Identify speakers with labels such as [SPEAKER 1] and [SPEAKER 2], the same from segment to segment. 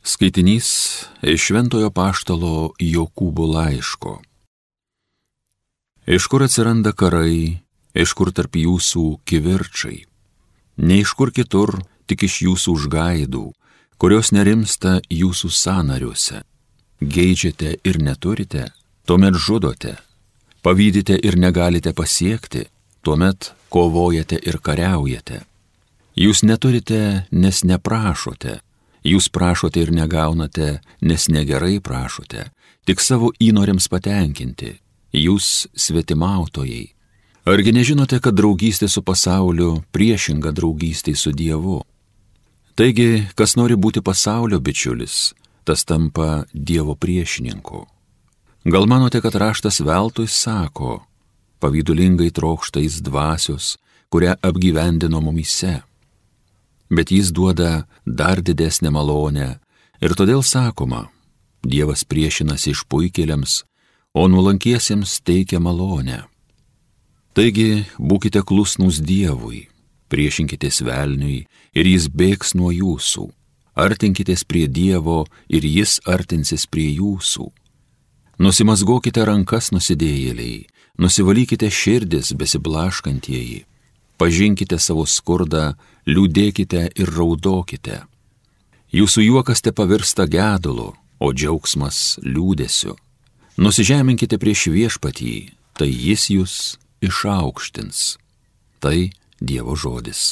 [SPEAKER 1] Skaitinys iš Šventojo Apaštalo Jokūbo laiško. Iš kur atsiranda karai, iš kur tarp jūsų kivirčai? Ne iš kur kitur, tik iš jūsų užgaidų, kurios nerimsta jūsų sąnariuose. Geidžiate ir neturite, tuomet žudote. Pavydite ir negalite pasiekti, tuomet kovojate ir kariaujate. Jūs neturite, nes neprašote. Jūs prašote ir negaunate, nes negerai prašote, tik savo įnoriams patenkinti. Jūs svetimautojai. Argi nežinote, kad draugystė su pasauliu priešinga draugystė su Dievu? Taigi, kas nori būti pasaulio bičiulis, tas tampa Dievo priešininku. Gal manote, kad raštas veltui sako, pavydulingai trokšta jis dvasios, kurią apgyvendino mumyse? Bet jis duoda dar didesnę malonę ir todėl sakoma, Dievas priešinasi išpuikėliams, o nuolankiesiems teikia malonę. Taigi būkite klusnūs Dievui, priešinkitės velniui ir jis bėgs nuo jūsų, artinkitės prie Dievo ir jis artinsis prie jūsų. Nusimazgokite rankas nusidėjėliai, nusivalykite širdis besiblaškantieji. Pažinkite savo skurdą, liūdėkite ir raudokite. Jūsų juokas te pavirsta gedulu, o džiaugsmas liūdesiu. Nusižeminkite prieš viešpatį, tai jis jūs išaukštins. Tai Dievo žodis.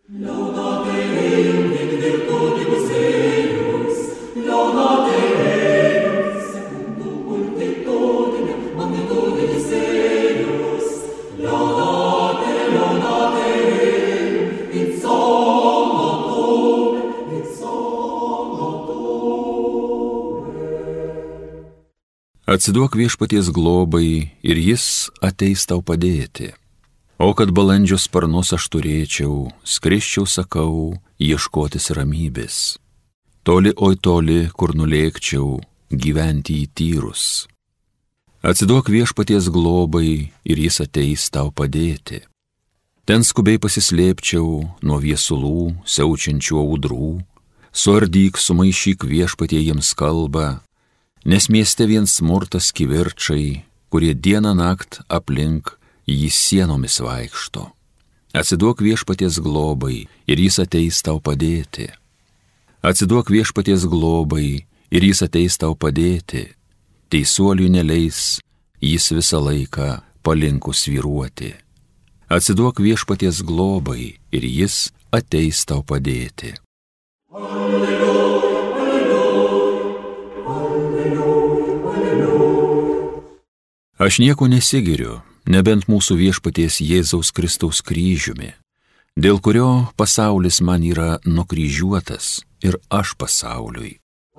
[SPEAKER 1] Atsiduok viešpaties globai ir jis ateis tau padėti. O kad balandžio sparnus aš turėčiau, skrisčiau, sakau, ieškotis ramybės. Toli, oi toli, kur nulėkčiau, gyventi į tyrus. Atsiduok viešpaties globai ir jis ateis tau padėti. Ten skubiai pasislėpčiau nuo viesulų, siaučiančių audrų, suardyk, sumaišyk viešpatie jiems kalbą, nes mieste vien smurtas kivirčai, kurie dieną nakt aplink jį sienomis vaikšto. Atsiduok viešpaties globai ir jis ateis tau padėti. Atsiduok viešpaties globai ir jis ateis tau padėti. Teisuoliui neleis jis visą laiką palinkus svyruoti. Atsiduok viešpaties globai ir jis ateis tau padėti. Aš nieko nesigiriu, nebent mūsų viešpaties Jėzaus Kristaus kryžiumi, dėl kurio pasaulis man yra nukryžiuotas ir aš pasauliui.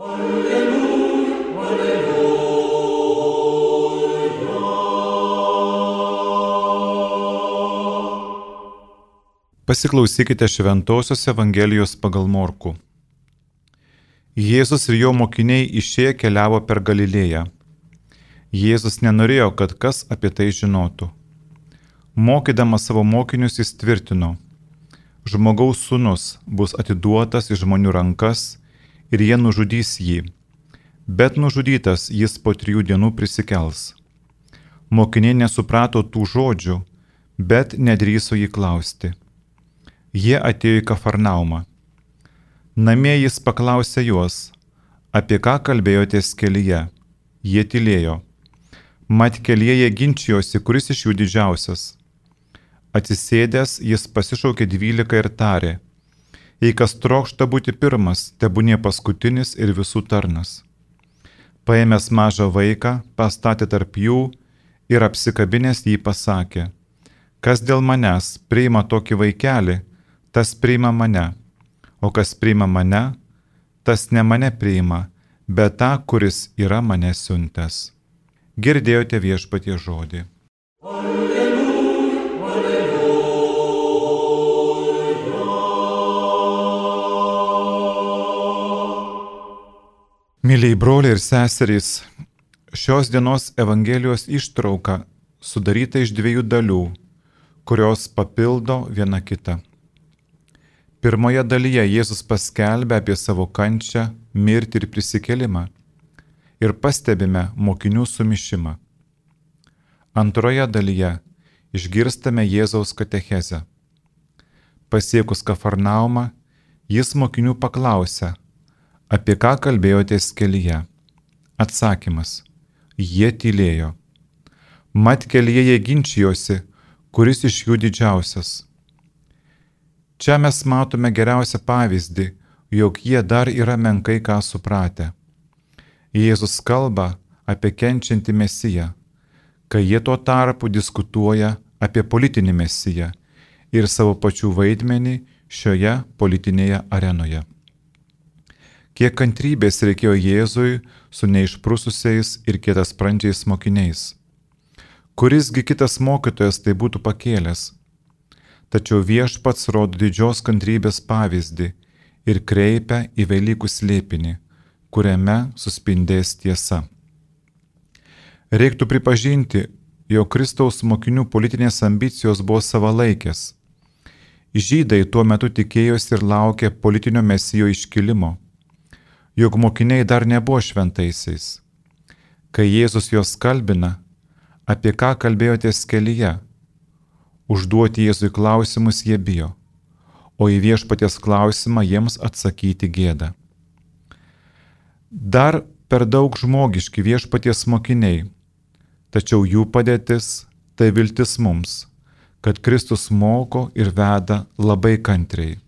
[SPEAKER 2] Pasiklausykite Šventosios Evangelijos pagal Morkų. Jėzus ir jo mokiniai išėję keliavo per Galilėją. Jėzus nenorėjo, kad kas apie tai žinotų. Mokydamas savo mokinius jis tvirtino, žmogaus sūnus bus atiduotas į žmonių rankas ir jie nužudys jį, bet nužudytas jis po 3 dienų prisikels. Mokiniai nesuprato tų žodžių, bet nedrįso jį klausti. Jie atėjo į Kafarnaumą. Namie jis paklausė juos, apie ką kalbėjotės kelyje. Jie tylėjo. Mat kelyje jie ginčijosi, kuris iš jų didžiausias. Atsisėdęs jis pasišaukė 12 ir tarė, jei kas trokšta būti pirmas, tebūnie paskutinis ir visų tarnas. Paėmęs mažą vaiką, pastatė tarp jų ir apsikabinęs jį pasakė, kas dėl manęs priima tokį vaikelį, tas priima mane, o kas priima mane, tas ne mane priima, bet tą, kuris yra mane siuntęs. Girdėjote viešpatie žodį.
[SPEAKER 3] Alleluja, alleluja.
[SPEAKER 2] Mėlyjei broliai ir seserys, šios dienos Evangelijos ištrauka sudaryta iš 2 dalių, kurios papildo viena kitą. Pirmoje dalyje Jėzus paskelbia apie savo kančią, mirtį ir prisikėlimą ir pastebime mokinių sumišimą. Antroje dalyje išgirstame Jėzaus katechezę. Pasiekus Kafarnaumą, jis mokinių paklausė, apie ką kalbėjotės kelyje. Atsakymas – jie tylėjo. Mat kelyje jie ginčijosi, kuris iš jų didžiausias. Čia mes matome geriausią pavyzdį, jog jie dar yra menkai ką supratę. Jėzus kalba apie kenčiantį Mesiją, kai jie tuo tarpu diskutuoja apie politinį Mesiją ir savo pačių vaidmenį šioje politinėje arenoje. Kiek kantrybės reikėjo Jėzui su neišprususiais ir kietasprandžiais mokiniais. Kurisgi kitas mokytojas tai būtų pakėlęs. Tačiau Viešpats rodo didžios kantrybės pavyzdį ir kreipia į Velykų slėpinį, kuriame suspindės tiesa. Reiktų pripažinti, jog Kristaus mokinių politinės ambicijos buvo savalaikės. Žydai tuo metu tikėjosi ir laukė politinio Mesijo iškilimo, jog mokiniai dar nebuvo šventaisiais. Kai Jėzus juos kalbina, apie ką kalbėjotės kelyje, užduoti Jėzui klausimus jie bijo, o į Viešpaties klausimą jiems atsakyti gėda. Dar per daug žmogiški Viešpaties mokiniai, tačiau jų padėtis tai viltis mums, kad Kristus moko ir veda labai kantriai.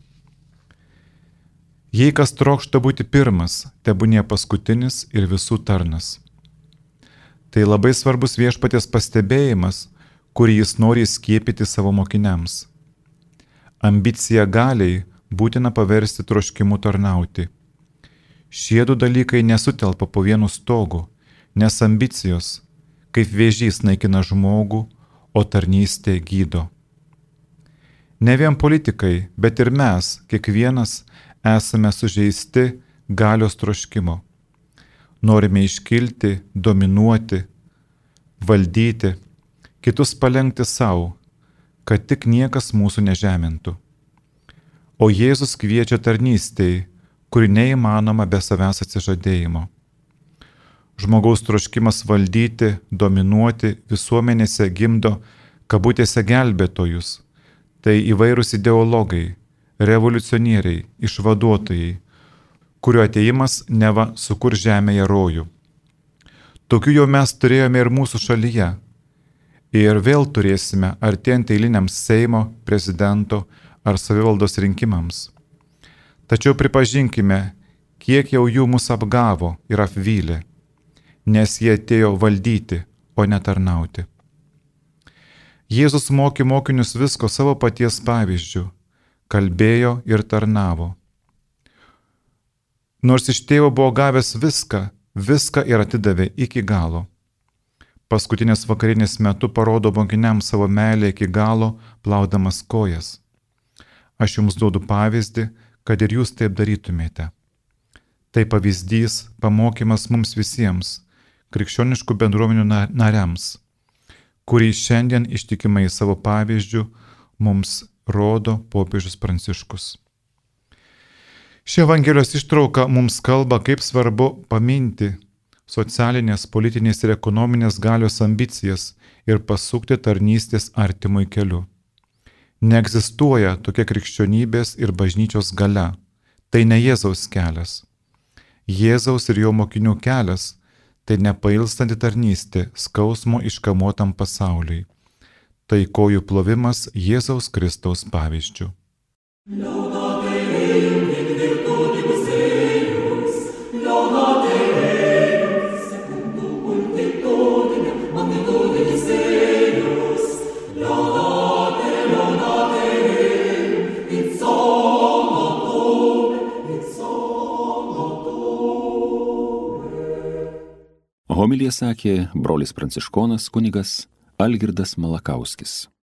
[SPEAKER 2] Jei kas trokšta būti pirmas, tebūnie paskutinis ir visų tarnas. Tai labai svarbus Viešpaties pastebėjimas, kurį jis nori skiepyti savo mokiniams. Ambicija galiai būtina paversti troškimu tarnauti. Šie du dalykai nesutelpa po vienu stogu, nes ambicijos, kaip vėžys naikina žmogų, o tarnystė gydo. Ne vien politikai, bet ir mes, kiekvienas, esame sužeisti galios troškimo. Norime iškilti, dominuoti, valdyti, kitus palenkti savo, kad tik niekas mūsų nežemintų. O Jėzus kviečia tarnystei, kuri neįmanoma be savęs atsižadėjimo. Žmogaus troškimas valdyti, dominuoti visuomenėse gimdo kabutėse gelbėtojus. Tai įvairūs ideologai, revoliucionieriai, išvaduotojai, kurio ateimas neva sukur žemėje rojų. Tokių jau mes turėjome ir mūsų šalyje. Ir vėl turėsime artėjant eiliniams Seimo, prezidento ar savivaldos rinkimams. Tačiau pripažinkime, kiek jau jų mus apgavo ir apvylė, nes jie atėjo valdyti, o ne tarnauti. Jėzus mokė mokinius visko savo paties pavyzdžių, kalbėjo ir tarnavo. Nors iš tėvo buvo gavęs viską ir atidavė iki galo. Paskutinės vakarinės metu parodo mokiniams savo meilę iki galo, plaudamas kojas. Aš jums duodu pavyzdį, kad ir jūs taip darytumėte. Tai pavyzdys, pamokymas mums visiems, krikščioniškų bendruomenių nariams, kurį šiandien ištikimai savo pavyzdžių mums rodo popiežius Pranciškus. Ši Evangelijos ištrauka mums kalba, kaip svarbu paminti socialinės, politinės ir ekonominės galios ambicijas ir pasukti tarnystės artimui keliu. Neegzistuoja tokia krikščionybės ir bažnyčios galia. Tai ne Jėzaus kelias. Jėzaus ir jo mokinių kelias tai nepailstanti tarnystė skausmo iškamuotam pasauliui. Tai kojų plovimas Jėzaus Kristaus pavyzdžių.
[SPEAKER 1] Homiliją sakė brolis pranciškonas kunigas Algirdas Malakauskis.